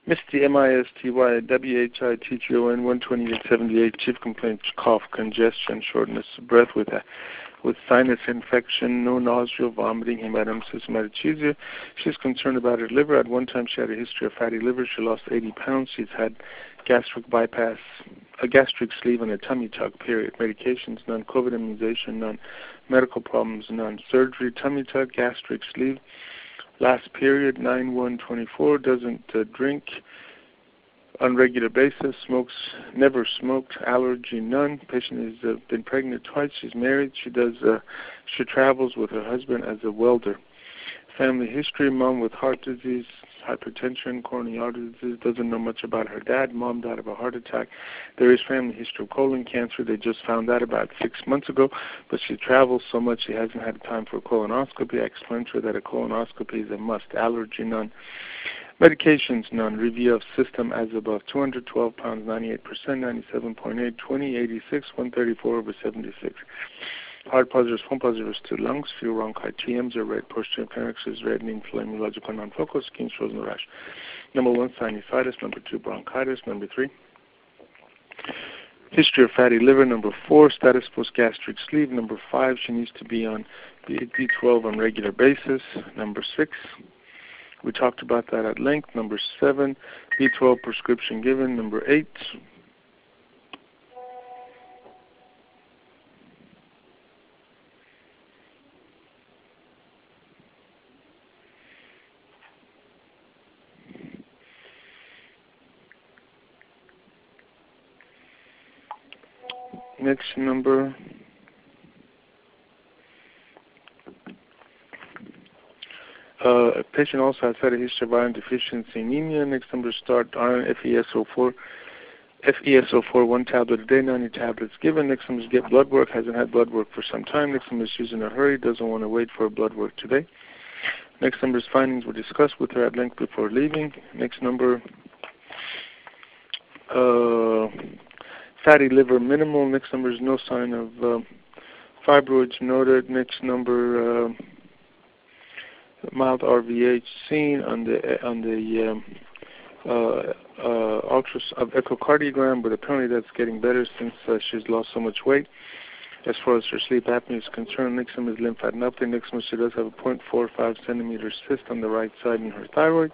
Misty, Misty, WHITGON, 12878, chief complaints, cough, congestion, shortness of breath with sinus infection, no nausea, vomiting, hematemesis, hematochezia. She's concerned about her liver. At one time she had a history of fatty liver. She lost 80 pounds. She's had gastric bypass, a gastric sleeve, and a tummy tuck, period. Medications, none. COVID immunization, none. Medical problems, none. Surgery, tummy tuck, gastric sleeve. Last period, 9/1/24, doesn't drink on regular basis, smokes, never smoked, allergy, none. Patient has been pregnant twice. She's married. She travels with her husband as a welder. Family history, mom with heart disease, hypertension, coronary artery disease, doesn't know much about her dad. Mom died of a heart attack. There is family history of colon cancer. They just found out about 6 months ago, but she travels so much she hasn't had time for a colonoscopy. I explained to her that a colonoscopy is a must. Allergy, none. Medications, none. Review of system as above. 212 pounds, 98%, 97.8, 20, 86, 134/76. Heart positives, home positives to lungs, few bronchi, TMs are red, posture appendix is red, inflammological non-focal, skin shows no rash. Number 1, sinusitis. Number 2, bronchitis. Number 3, history of fatty liver. Number 4, status post-gastric sleeve. Number 5, she needs to be on B12 on regular basis. Number 6, we talked about that at length. Number 7, B12 prescription given. Number 8, next number, a patient also has had a history of iron deficiency anemia. Next number, start iron FeSO4. FeSO4, 1 tablet a day, 90 tablets given. Next number is get blood work, hasn't had blood work for some time. Next number is she's in a hurry, doesn't want to wait for blood work today. Next number's findings were discussed with her at length before leaving. Next number, fatty liver minimal. Next number is no sign of fibroids noted. Next number, mild RVH seen on the echocardiogram, but apparently that's getting better since she's lost so much weight. As far as her sleep apnea is concerned, next number is lymphadenopathy. Next number, she does have a 0.45 centimeter cyst on the right side in her thyroid.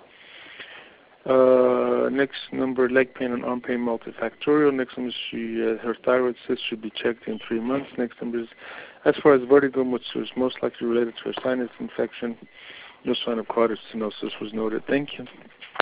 Next number, leg pain and arm pain multifactorial. Next number, her thyroid cyst should be checked in 3 months. Next number is, as far as vertigo, which was most likely related to her sinus infection, no sign of carotid stenosis was noted. Thank you.